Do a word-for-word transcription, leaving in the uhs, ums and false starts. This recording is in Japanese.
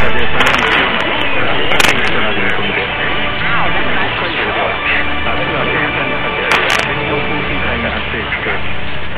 明日は検査にかけられ、線状降水帯が発生して